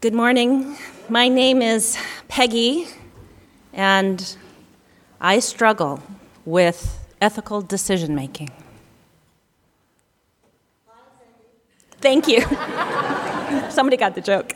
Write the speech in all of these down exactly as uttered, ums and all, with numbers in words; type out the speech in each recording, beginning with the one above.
Good morning. My name is Peggy, and I struggle with ethical decision-making. Thank you. Somebody got the joke.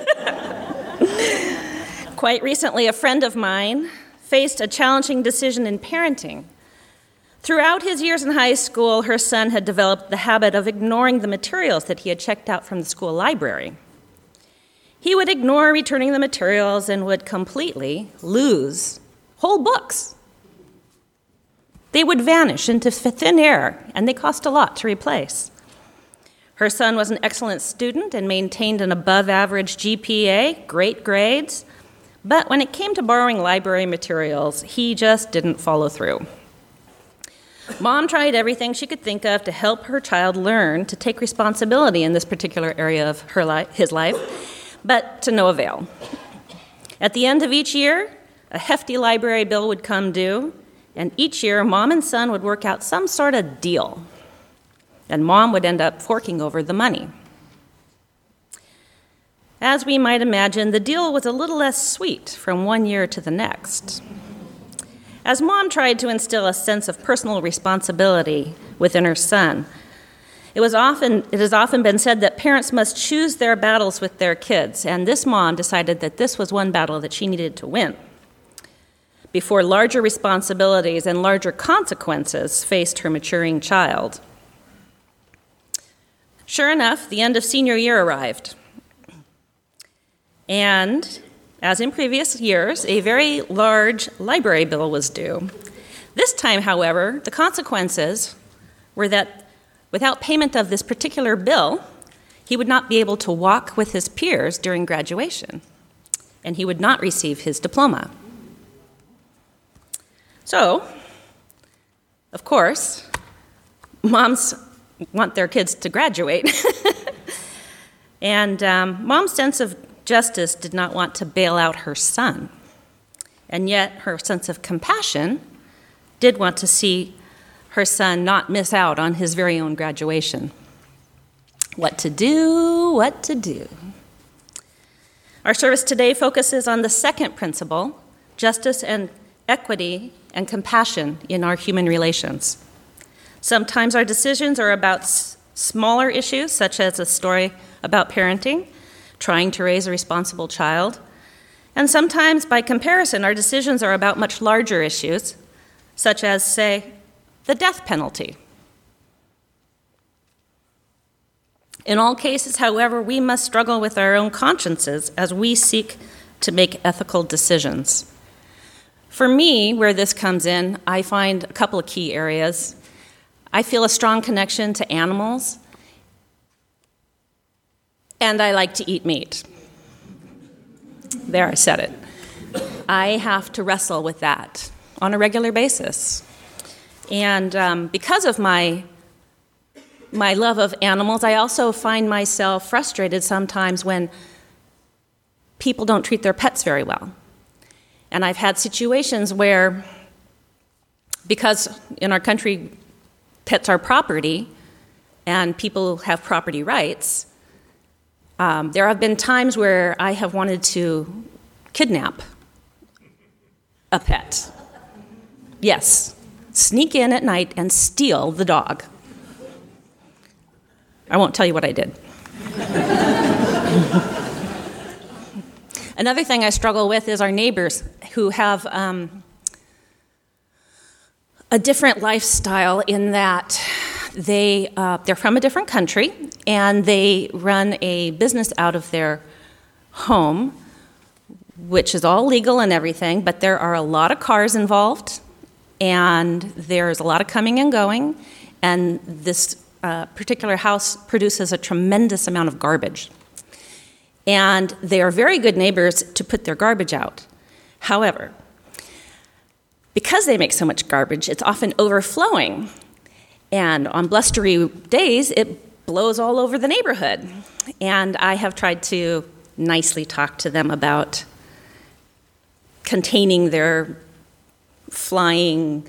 Quite recently, a friend of mine faced a challenging decision in parenting. Throughout his years in high school, her son had developed the habit of ignoring the materials that he had checked out from the school library. He would ignore returning the materials and would completely lose whole books. They would vanish into thin air, and they cost a lot to replace. Her son was an excellent student and maintained an above-average G P A, great grades, but when it came to borrowing library materials, he just didn't follow through. Mom tried everything she could think of to help her child learn to take responsibility in this particular area of her li- his life, but to no avail. At the end of each year, a hefty library bill would come due, and each year, Mom and son would work out some sort of deal, and Mom would end up forking over the money. As we might imagine, the deal was a little less sweet from one year to the next. As Mom tried to instill a sense of personal responsibility within her son, It was often, it has often been said that parents must choose their battles with their kids, and this mom decided that this was one battle that she needed to win before larger responsibilities and larger consequences faced her maturing child. Sure enough, the end of senior year arrived. And, as in previous years, a very large library bill was due. This time, however, the consequences were that without payment of this particular bill, he would not be able to walk with his peers during graduation, and he would not receive his diploma. So, of course, moms want their kids to graduate, and um, Mom's sense of justice did not want to bail out her son, and yet her sense of compassion did want to see her son not miss out on his very own graduation. What to do, what to do. Our service today focuses on the second principle, justice and equity and compassion in our human relations. Sometimes our decisions are about s- smaller issues, such as a story about parenting, trying to raise a responsible child. And sometimes, by comparison, our decisions are about much larger issues, such as, say, the death penalty. In all cases, however, we must struggle with our own consciences as we seek to make ethical decisions. For me, where this comes in, I find a couple of key areas. I feel a strong connection to animals, and I like to eat meat. There, I said it. I have to wrestle with that on a regular basis. And um, because of my my love of animals, I also find myself frustrated sometimes when people don't treat their pets very well. And I've had situations where, because in our country, pets are property, and people have property rights, um, there have been times where I have wanted to kidnap a pet. Yes. Sneak in at night and steal the dog. I won't tell you what I did. Another thing I struggle with is our neighbors who have um, a different lifestyle in that they, uh, they're from a different country and they run a business out of their home, which is all legal and everything, but there are a lot of cars involved. And there's a lot of coming and going, and this uh, particular house produces a tremendous amount of garbage. And they are very good neighbors to put their garbage out. However, because they make so much garbage, it's often overflowing. And on blustery days, it blows all over the neighborhood. And I have tried to nicely talk to them about containing their flying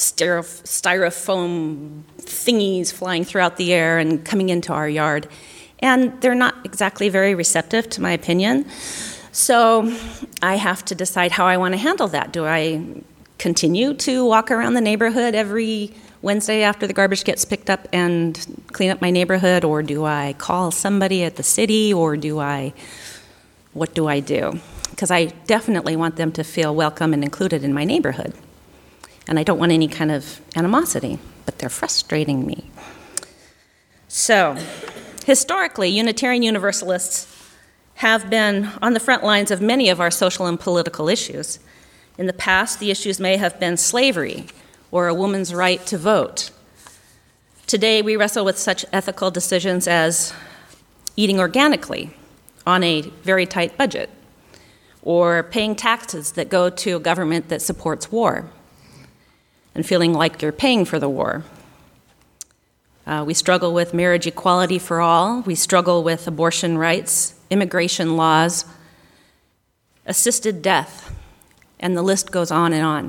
styrofoam thingies flying throughout the air and coming into our yard. and they're not exactly very receptive to my opinion. So I have to decide how I want to handle that. Do I continue to walk around the neighborhood every Wednesday after the garbage gets picked up and clean up my neighborhood, or do I call somebody at the city, or do I, what do I do? Because I definitely want them to feel welcome and included in my neighborhood. And I don't want any kind of animosity, but they're frustrating me. So, historically, Unitarian Universalists have been on the front lines of many of our social and political issues. In the past, the issues may have been slavery or a woman's right to vote. Today, we wrestle with such ethical decisions as eating organically on a very tight budget, or paying taxes that go to a government that supports war, and feeling like you're paying for the war. Uh, we struggle with marriage equality for all. We struggle with abortion rights, immigration laws, assisted death, and the list goes on and on.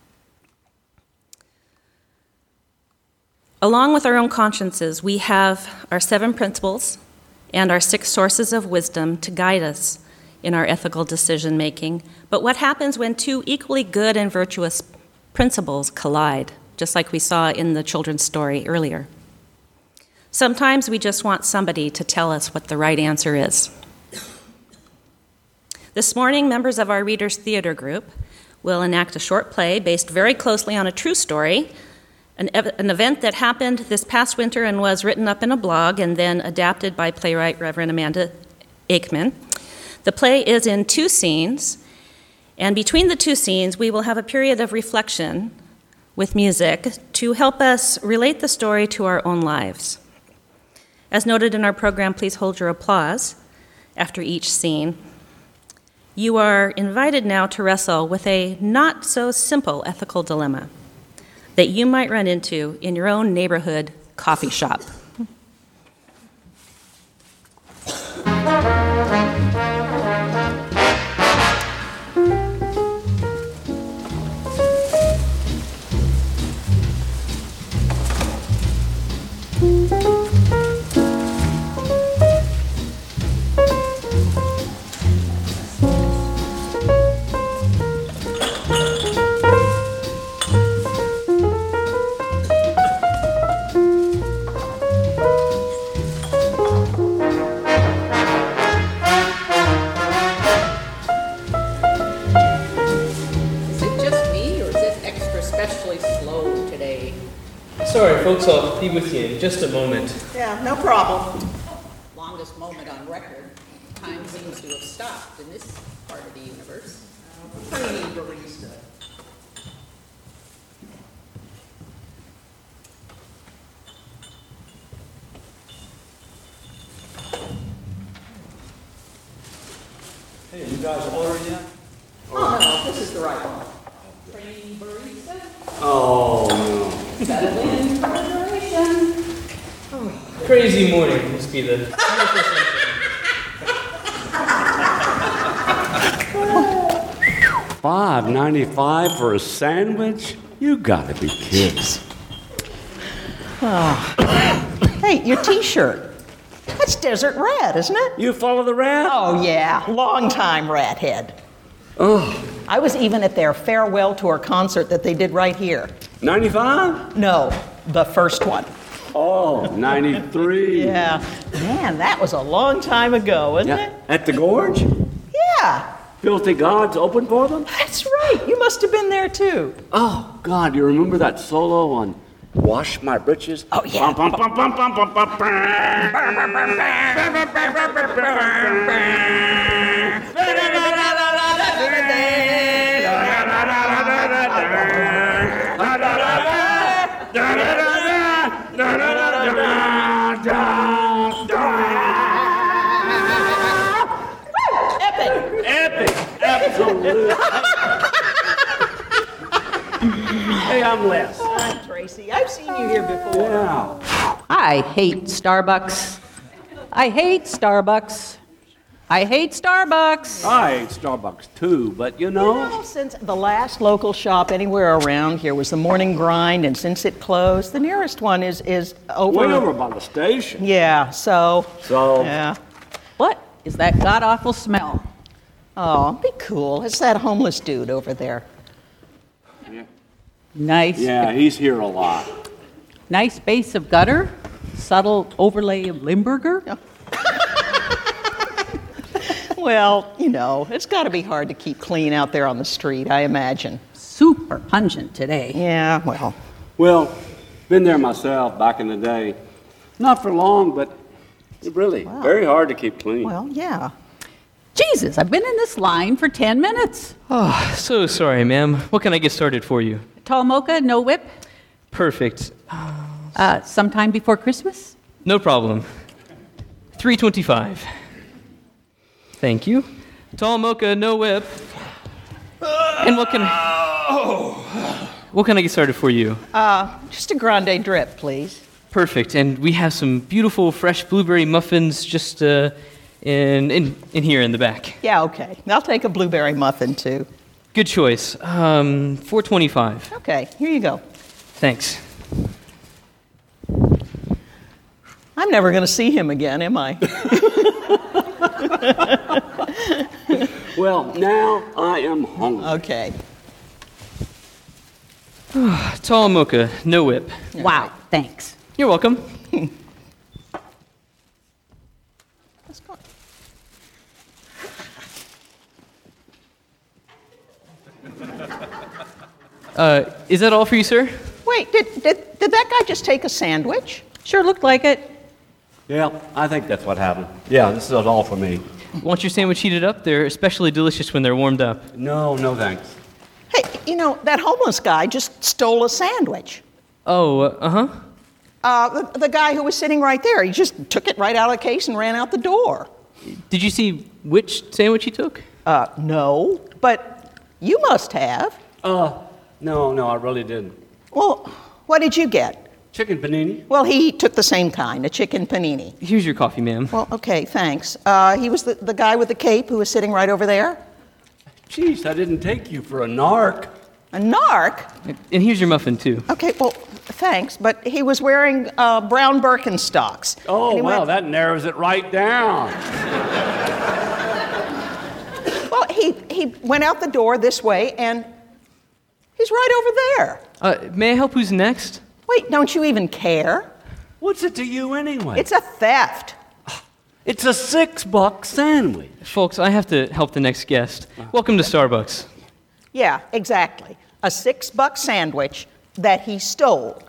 Along with our own consciences, we have our seven principles and our six sources of wisdom to guide us in our ethical decision making. But what happens when two equally good and virtuous principles collide, just like we saw in the children's story earlier? Sometimes we just want somebody to tell us what the right answer is. This morning, members of our Readers Theater group will enact a short play based very closely on a true story, an, ev- an event that happened this past winter and was written up in a blog and then adapted by playwright Reverend Amanda Aikman. The play is in two scenes, and between the two scenes, we will have a period of reflection with music to help us relate the story to our own lives. As noted in our program, please hold your applause after each scene. You are invited now to wrestle with a not-so-simple ethical dilemma that you might run into in your own neighborhood coffee shop. Sorry, folks, I'll be with you in just a moment. Yeah, no problem. Longest moment on record. Time seems to have stopped in this part of the universe. Pre-release it. Hey, you guys ordering yet? Oh, no, this is the right one. Pretty barista. Oh, no. Settle in for reservation. Crazy morning must be the five ninety-five for a sandwich? You gotta be kids. Oh. Hey, your T-shirt. That's Desert Rat, isn't it? You follow the rat? Oh, yeah. Long time rat head. Oh. I was even at their farewell tour concert that they did right here. ninety-five? No, the first one. Oh, ninety-three. Yeah. Man, that was a long time ago, wasn't Yeah. it? At the Gorge? Yeah. Filthy Gods open for them? That's right. You must have been there, too. Oh, God, you remember that solo on Wash My Britches? Oh, yeah. Bum, bum, bum, bum, bum, bum, bum, Epic. Epic! Absolute. Hey, I'm Les. Hi, Tracy. I've seen you here before. Yeah. I hate Starbucks. I hate Starbucks. I hate Starbucks. I ate Starbucks too, but you know. You know, since the last local shop anywhere around here was the Morning Grind, and since it closed, the nearest one is is over. Way over by the station. Yeah, so. So. Yeah. What is that god-awful smell? Oh, be cool. It's that homeless dude over there. Nice. Yeah, he's here a lot. Nice base of gutter. Subtle overlay of Limburger. Well, you know, it's got to be hard to keep clean out there on the street, I imagine. Super pungent today. Yeah, well. Well, been there myself back in the day. Not for long, but really Wow. very hard to keep clean. Well, yeah. Jesus, I've been in this line for ten minutes. Oh, so sorry, ma'am. What can I get started for you? Tall mocha, no whip. Perfect. Uh, sometime before Christmas? No problem. three twenty-five. Thank you. Tall mocha, no whip. And what can I... What can I get started for you? Uh, just a grande drip, please. Perfect. And we have some beautiful fresh blueberry muffins just uh, in, in, in here in the back. Yeah, okay. I'll take a blueberry muffin, too. Good choice. Um, four twenty-five. Okay, here you go. Thanks. I'm never going to see him again, am I? Well, now I am hungry. Okay. Tall mocha, no whip. Wow, thanks. You're welcome. Let's go. Uh, is that all for you, sir? Wait, did, did, did that guy just take a sandwich? Sure looked like it. Yeah, I think that's what happened. Yeah, this is all for me. Want your sandwich heated up? They're especially delicious when they're warmed up. No, no thanks. Hey, you know, that homeless guy just stole a sandwich. Oh, uh, uh-huh. Uh, the, the guy who was sitting right there, he just took it right out of the case and ran out the door. Did you see which sandwich he took? Uh, no, but you must have. Uh, no, no, I really didn't. Well, what did you get? Chicken panini? Well, he took the same kind, a chicken panini. Here's your coffee, ma'am. Well, okay, thanks. Uh, he was the, the guy with the cape who was sitting right over there? Jeez, I didn't take you for a narc. A narc? And here's your muffin, too. Okay, well, thanks, but he was wearing uh, brown Birkenstocks. Oh, And he well, went- that narrows it right down. Well, he, he went out the door this way, and he's right over there. Uh, may I help who's next? Wait, don't you even care? What's it to you anyway? It's a theft. It's a six-buck sandwich. Folks, I have to help the next guest. Welcome to Starbucks. Yeah, exactly. A six-buck sandwich that he stole.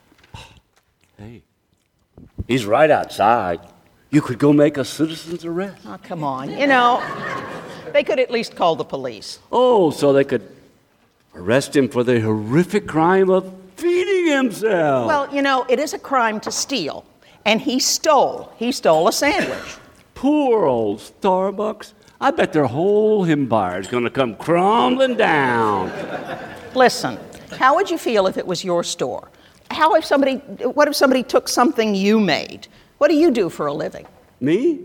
Hey, he's right outside. You could go make a citizen's arrest. Oh, come on. You know, they could at least call the police. Oh, so they could arrest him for the horrific crime of feeding himself. Well, you know, it is a crime to steal. And he stole. He stole a sandwich. Poor old Starbucks. I bet their whole empire is going to come crumbling down. Listen, how would you feel if it was your store? How if somebody, what if somebody took something you made? What do you do for a living? Me?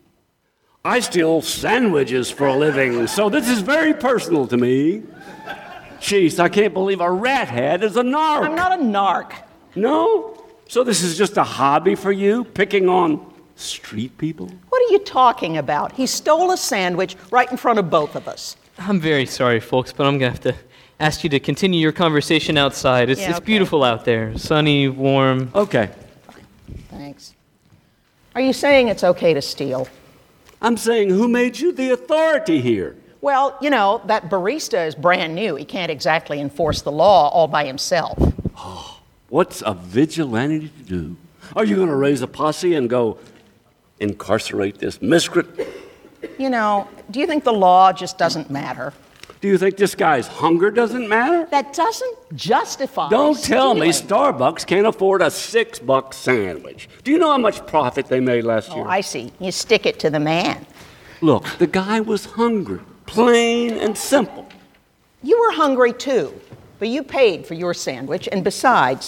I steal sandwiches for a living, so this is very personal to me. Jeez, I can't believe a rat head is a narc. I'm not a narc. No? So this is just a hobby for you, picking on street people? What are you talking about? He stole a sandwich right in front of both of us. I'm very sorry, folks, but I'm going to have to ask you to continue your conversation outside. It's, Yeah, it's okay. beautiful out there. Sunny, warm. Okay. Thanks. Are you saying it's okay to steal? I'm saying, who made you the authority here? Well, you know, that barista is brand new. He can't exactly enforce the law all by himself. What's a vigilante to do? Are you going to raise a posse and go incarcerate this miscreant? You know, do you think the law just doesn't matter? Do you think this guy's hunger doesn't matter? That doesn't justify Don't tell me stealing. Starbucks can't afford a six-buck sandwich. Do you know how much profit they made last Oh, year? I see. You stick it to the man. Look, the guy was hungry, plain and simple. You were hungry too, but you paid for your sandwich, and besides,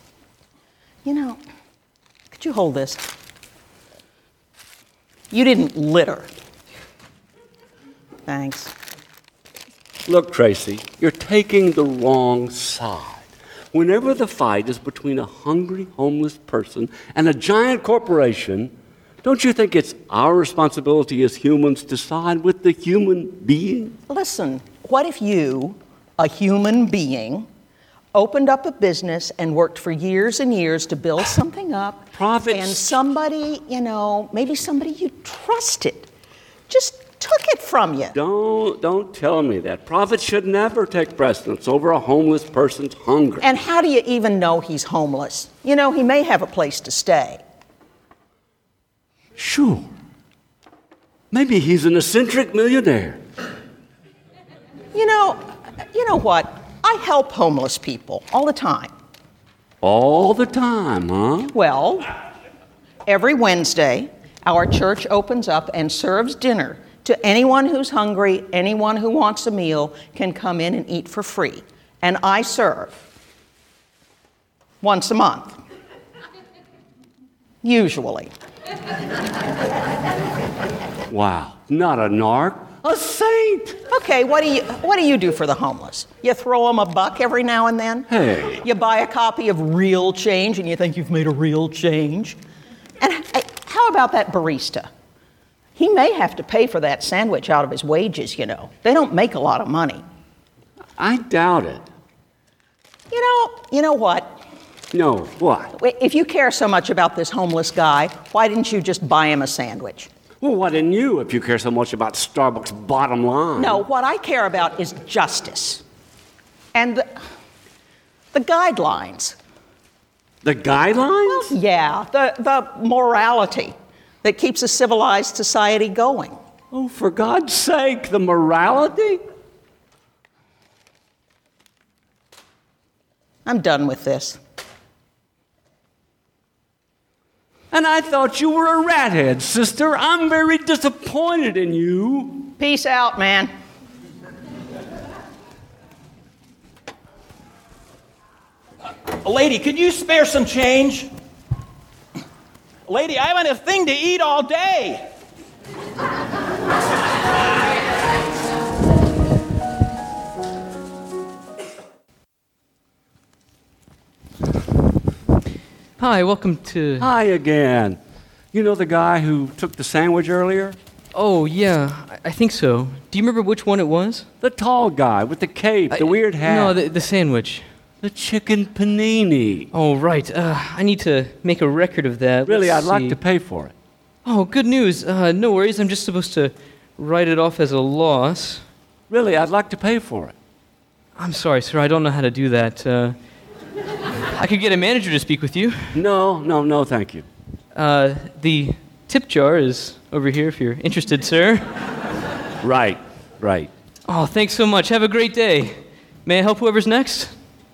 you know, could you hold this? You didn't litter. Thanks. Look, Tracy, you're taking the wrong side. Whenever the fight is between a hungry, homeless person and a giant corporation, don't you think it's our responsibility as humans to side with the human being? Listen, what if you, a human being, opened up a business and worked for years and years to build something up, Profits. and somebody, you know, maybe somebody you trusted, just took it from you? Don't, don't tell me that. Profit should never take precedence over a homeless person's hunger. And how do you even know he's homeless? You know, he may have a place to stay. Sure. Maybe he's an eccentric millionaire. You know, you know what? I help homeless people all the time. All the time, huh? Well, every Wednesday, our church opens up and serves dinner to anyone who's hungry. Anyone who wants a meal can come in and eat for free. And I serve once a month, usually. Wow, not a narc, a saint. Okay, what do you what do you do for the homeless? You throw them a buck every now and then? Hey. You buy a copy of Real Change and you think you've made a real change? And hey, how about that barista? He may have to pay for that sandwich out of his wages, you know. They don't make a lot of money. I doubt it. You know, you know what? No, what? If you care so much about this homeless guy, why didn't you just buy him a sandwich? Well, why didn't you if you care so much about Starbucks' bottom line? No, what I care about is justice. And the, the guidelines. The guidelines? Yeah, the, the morality that keeps a civilized society going. Oh, for God's sake, the morality? I'm done with this. And I thought you were a rathead, sister. I'm very disappointed in you. Peace out, man. Lady, could you spare some change? Lady, I haven't a thing to eat all day. Hi, welcome to... Hi again. You know the guy who took the sandwich earlier? Oh, yeah, I, I think so. Do you remember which one it was? The tall guy with the cape, the I- weird hat. No, the, the sandwich. The chicken panini. Oh, right. Uh, I need to make a record of that. Really, Let's I'd like see. to pay for it. Oh, good news. Uh, no worries. I'm just supposed to write it off as a loss. Really, I'd like to pay for it. I'm sorry, sir. I don't know how to do that. Uh, I could get a manager to speak with you. No, no, no, thank you. Uh, the tip jar is over here if you're interested, sir. Right, right. Oh, thanks so much. Have a great day. May I help whoever's next?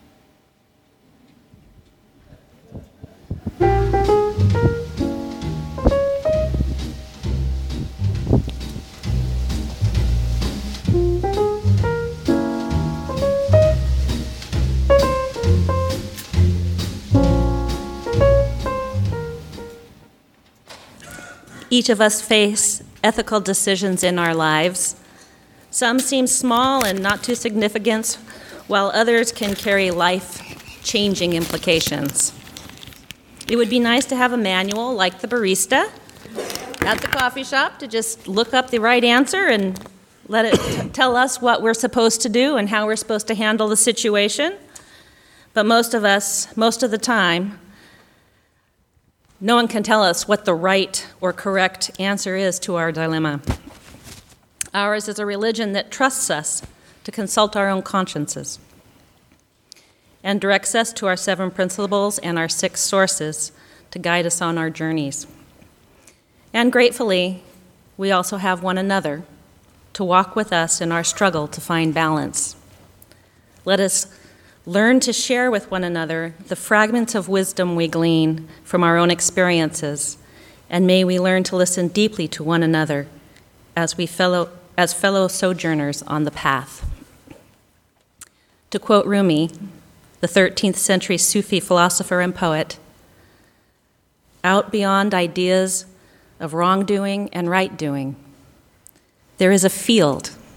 Each of us face ethical decisions in our lives. Some seem small and not too significant, while others can carry life-changing implications. It would be nice to have a manual like the barista at the coffee shop to just look up the right answer and let it t- tell us what we're supposed to do and how we're supposed to handle the situation. But most of us, most of the time, no one can tell us what the right or correct answer is to our dilemma. Ours is a religion that trusts us to consult our own consciences and directs us to our seven principles and our six sources to guide us on our journeys. And gratefully, we also have one another to walk with us in our struggle to find balance. Let us learn to share with one another the fragments of wisdom we glean from our own experiences, and may we learn to listen deeply to one another as we fellow as fellow sojourners on the path. To quote Rumi, the thirteenth century Sufi philosopher and poet, out beyond ideas of wrongdoing and right doing, there is a field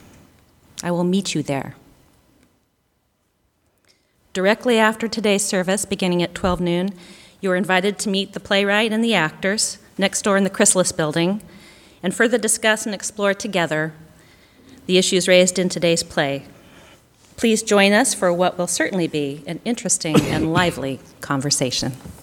I will meet you there. Directly after today's service, beginning at twelve noon, you are invited to meet the playwright and the actors next door in the Chrysalis building and further discuss and explore together the issues raised in today's play. Please join us for what will certainly be an interesting and lively conversation.